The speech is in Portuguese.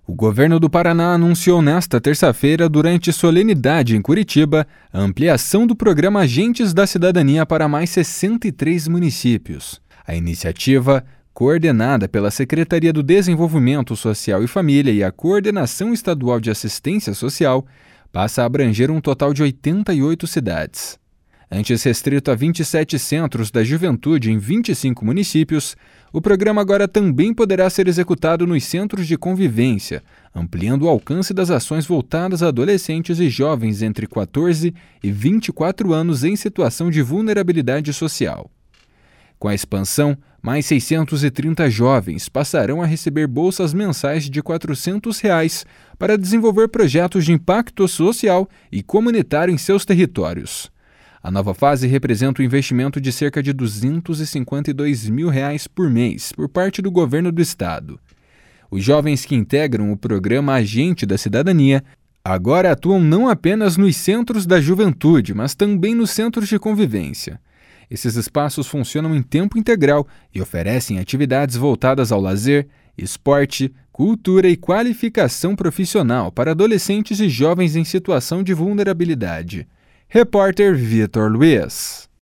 O governo do Paraná anunciou nesta terça-feira, durante solenidade em Curitiba, a ampliação do programa Agentes da Cidadania para mais 63 municípios. A iniciativa, coordenada pela Secretaria do Desenvolvimento Social e Família e a Coordenação Estadual de Assistência Social, passa a abranger um total de 88 cidades. Antes restrito a 27 centros da juventude em 25 municípios, o programa agora também poderá ser executado nos centros de convivência, ampliando o alcance das ações voltadas a adolescentes e jovens entre 14 e 24 anos em situação de vulnerabilidade social. Com a expansão, mais 630 jovens passarão a receber bolsas mensais de R$ 400 para desenvolver projetos de impacto social e comunitário em seus territórios. A nova fase representa um investimento de cerca de R$ 252 mil por mês por parte do governo do estado. Os jovens que integram o programa Agente da Cidadania agora atuam não apenas nos centros da juventude, mas também nos centros de convivência. Esses espaços funcionam em tempo integral e oferecem atividades voltadas ao lazer, esporte, cultura e qualificação profissional para adolescentes e jovens em situação de vulnerabilidade. Repórter Vitor Luiz.